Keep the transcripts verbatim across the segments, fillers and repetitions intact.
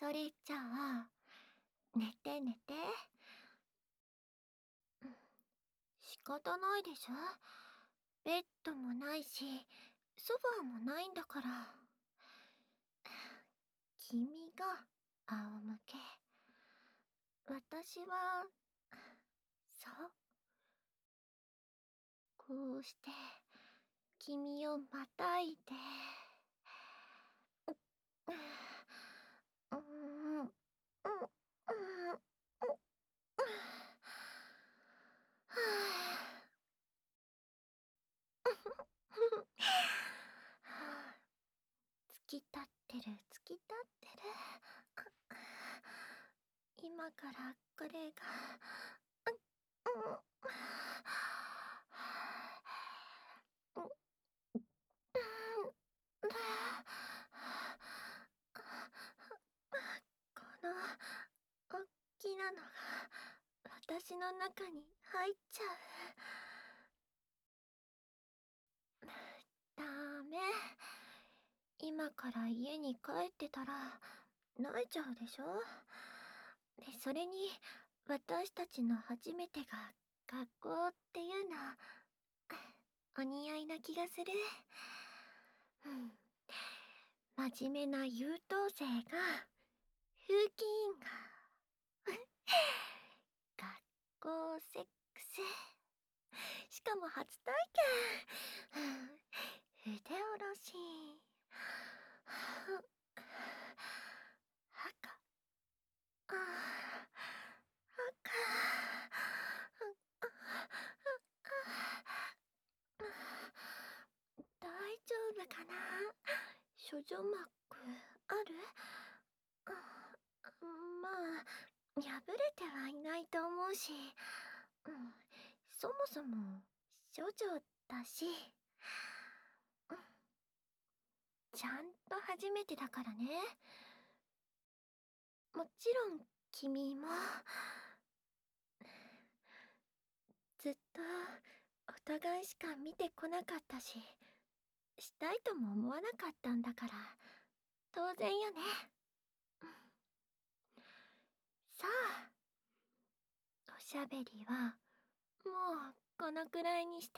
それじゃあ、寝て寝て。うん、仕方ないでしょ。ベッドもないし、ソファーもないんだから。君が仰向け。私は、そう。こうして、君をまたいで。うん、うん、うん、うん。はあ、突き立ってる、突き立ってる。今からこれが、うん、うん、この、おっきなのが、私の中に入っちゃう。ダメ。今から家に帰ってたら、泣いちゃうでしょ。で、それに、私たちの初めてが学校っていうの、お似合いな気がする。うん。真面目な優等生が、風紀委員が、学校セックス。しかも初体験。腕下ろし。赤。あ赤。大丈夫かな。処女膜ある？あ、まあ、破れてはいないと思うし、うん、そもそも処女だし、うん、ちゃんと初めてだからね。もちろん君もずっとお互いしか見てこなかったし、したいとも思わなかったんだから当然よね。うん、さあ、おしゃべりはもうこのくらいにして。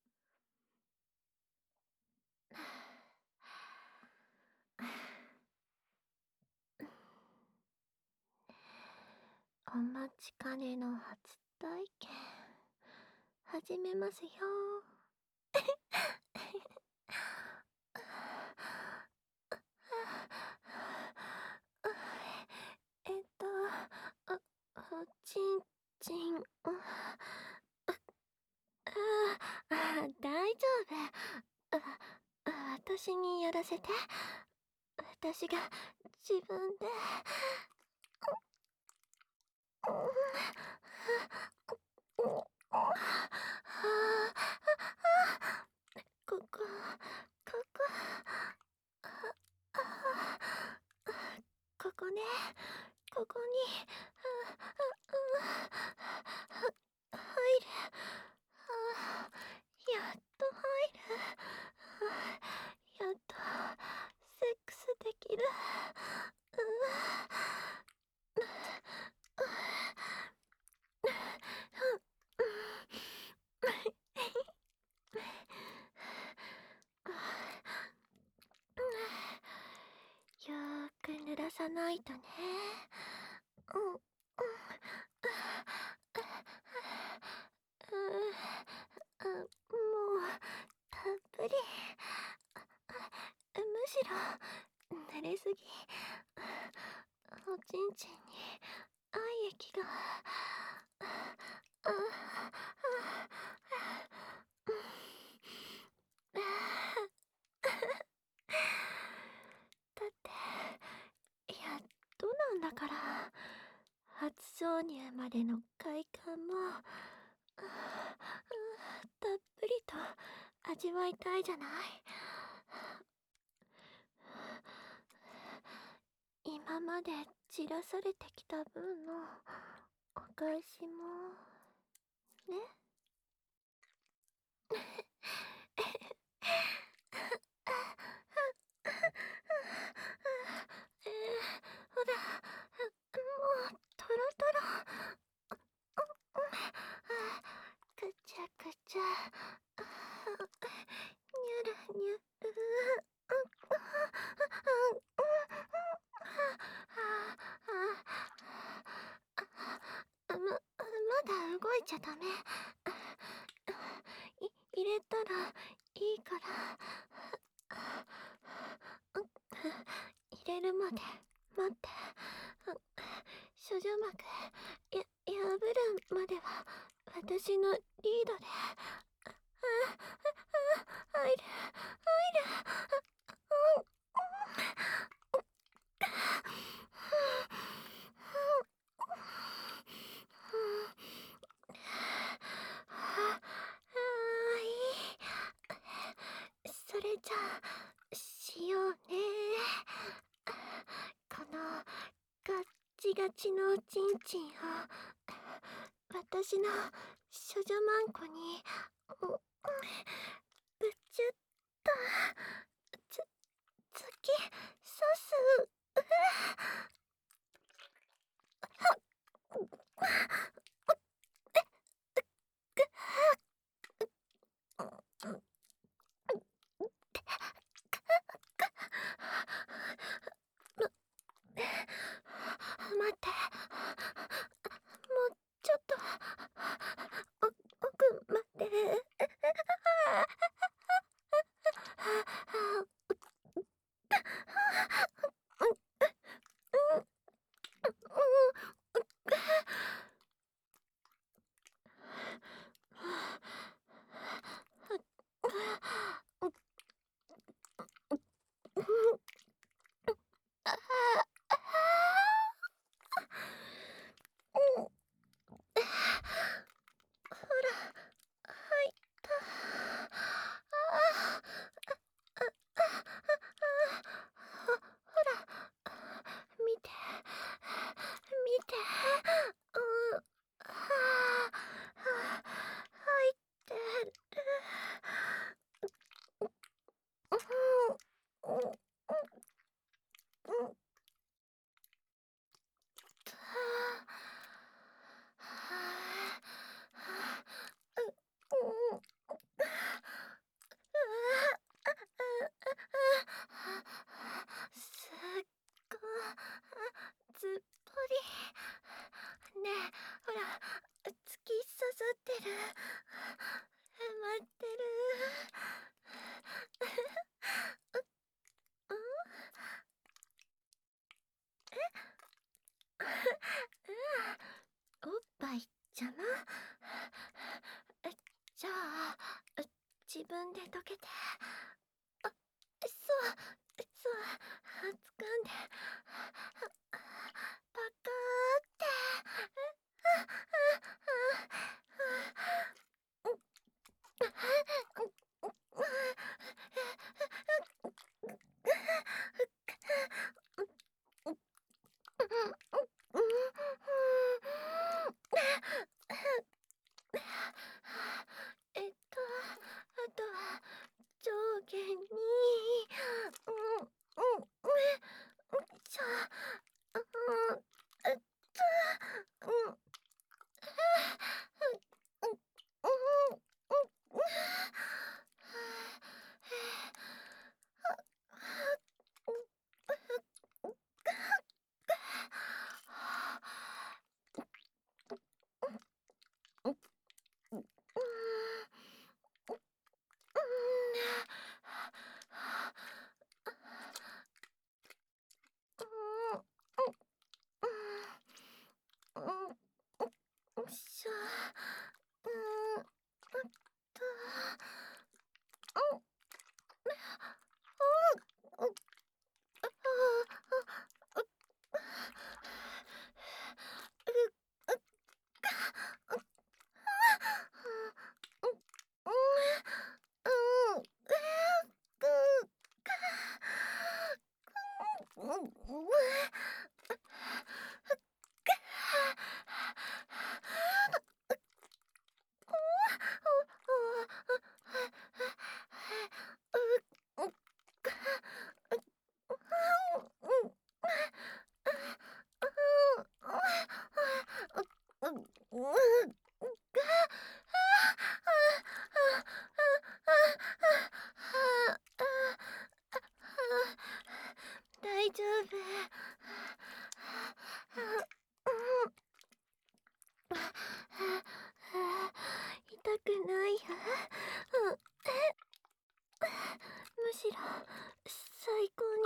お待ちかねの初体験始めますよ。えっと、あ、おちんちん、あ、あ、大丈夫。あ、私にやらせて。私が自分で。ここ、ここ、ここね、ここに、入る。やっと入る。やっと、セックスできる。よーく濡らさないとね。うん、うん、うん、もうたっぷり。むしろ濡れすぎ。おちんちんに愛液が。だってやっとなんだから。初挿入までの快感もたっぷりと味わいたいじゃない。今まで散らされてきた分のお返しもね。えー、ほらちゃダメ。い入れたらいいから。入れるまで待って。処女膜や破るまでは私のリードで。入る入る。それじゃあしようね。このガッチガチのチンチンを私の処女マンコにぶちゅっとつ突き刺す。待って、もうちょっとお奥まで。見て見て。うん。入ってる。うんうんうんすっごずっぽり。ねえ、ほら、突き刺さってる。待ってる。うんうんおっぱい邪魔。じゃあ自分でどけて。あ、そうそう掴んでパカーってえっとあとは上下にうんうんじゃあうんえっとうんしょうんと大丈夫。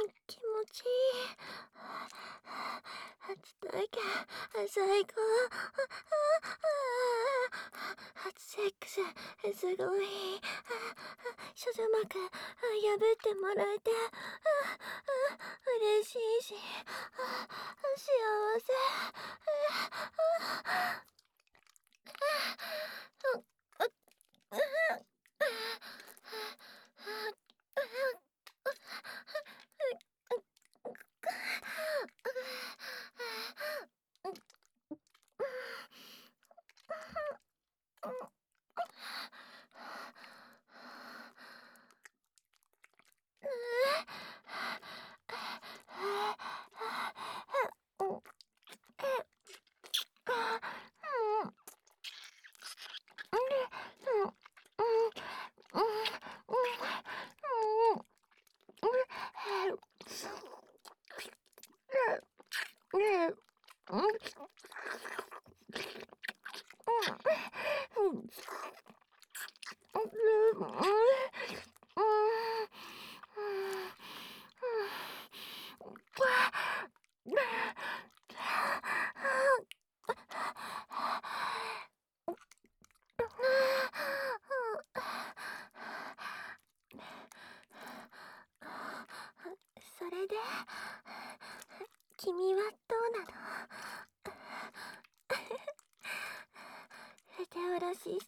気持ちいい。初体験、最高。初セックス、すごい。処女膜、破ってもらえて、嬉しいし、幸せ。それで、君はどうなの？手下ろしして、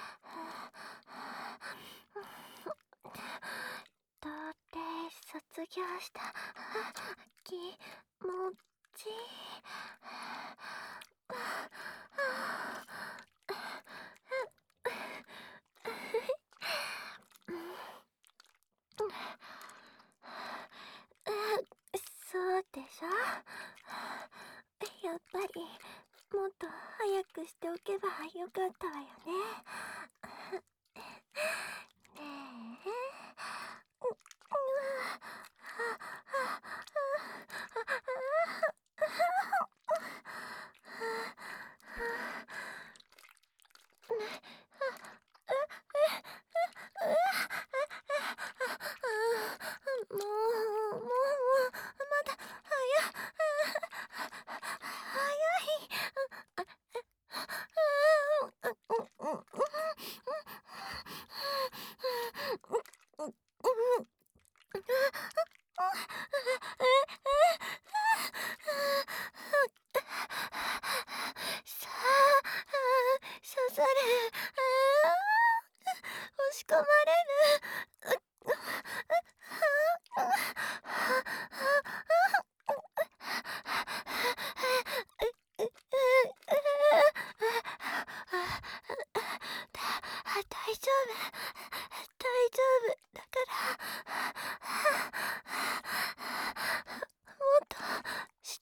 童貞卒業した気持ち。そうでしょ？やっぱりもっと早くしておけばよかったわよね。ねえ。もう、もう、まだ、早、早い。さあ、刺され、押し込まれる。大丈夫、大丈夫だから、もっとして。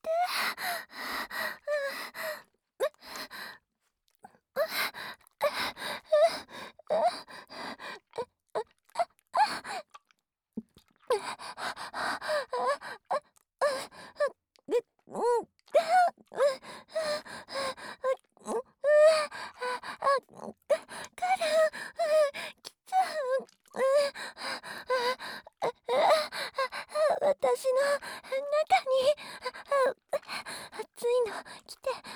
私の中に熱いの来て、も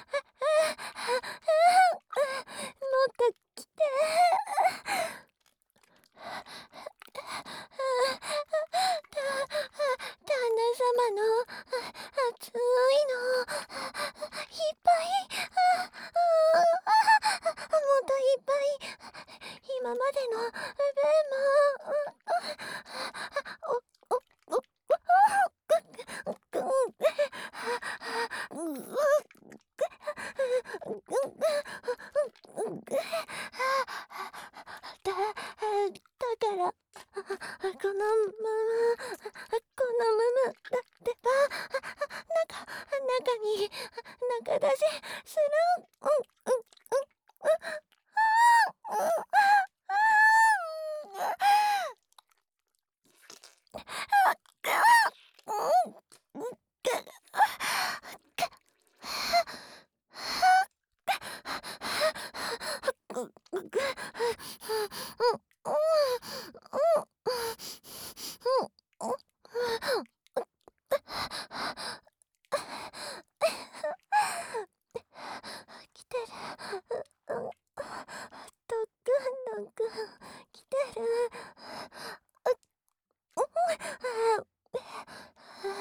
っと来て。旦那様の熱いのいっぱい、もっといっぱい、今までの分も。だ、だから、このまま、このままだってば、中、中に、中出しする。うん、うん、うん、うん、うん、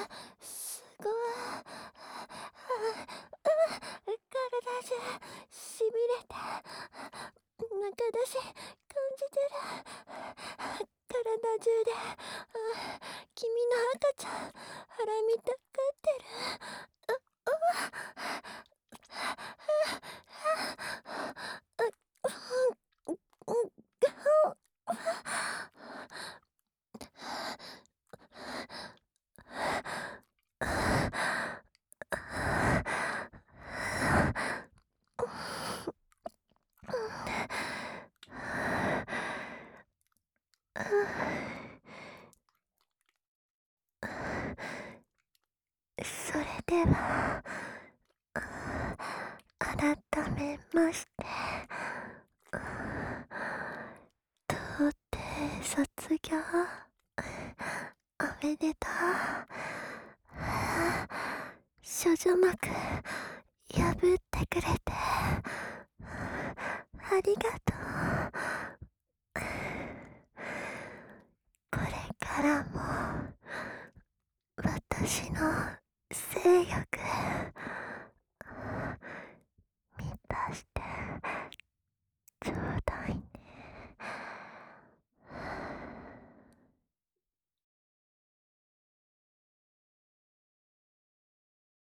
すごい。体中しびれて、中出し感じてる。体中で、君の赤ちゃん腹見たがってる。それでは改めまして、童貞卒業おめでとう。少女膜破ってくれてありがとう。これからも私の性欲